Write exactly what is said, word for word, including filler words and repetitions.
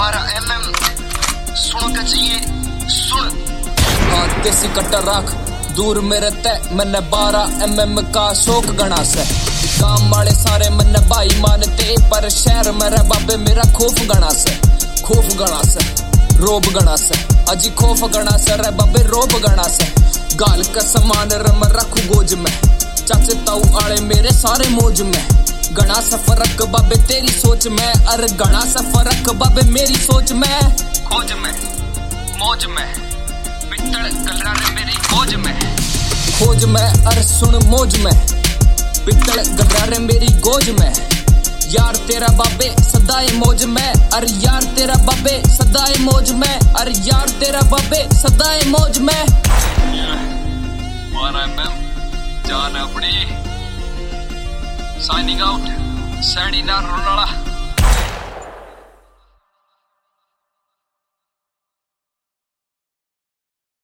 बारह M M सुन के चाहिए सुन। हाँ देसी कट्टा रख दूर मेरे तय, मैंने बारह एम एम का शौक गणा से। गांव वाले सारे मैंने भाई मानते, पर शहर मेरे बाबे मेरा खौफ गणा से। खौफ गणा से रोब गणा से, अजी खौफ गणा से रे बाबे रोब गणा से। गाल का समान रम रखू गोज में, चाचे ताऊ आले मेरे सारे मौज में। गणा सा फर्क बाबे तेरी सोच में, अरे गणा सा फर्क बाबे मेरी सोच में। खोज में मौज में पित्तल गलरा रे मेरी खोज में। खोज में अरे सुन मौज में, पित्तल गलरा रे मेरी गोज में। यार तेरा बाबे सदाए मौज में, अरे यार तेरा बाबे सदाए मौज में। अरे यार तेरा बाबे सदाए मौज में। बारह एम एम जान अपनी साइनिंग आउट सैनी ना रोनाला।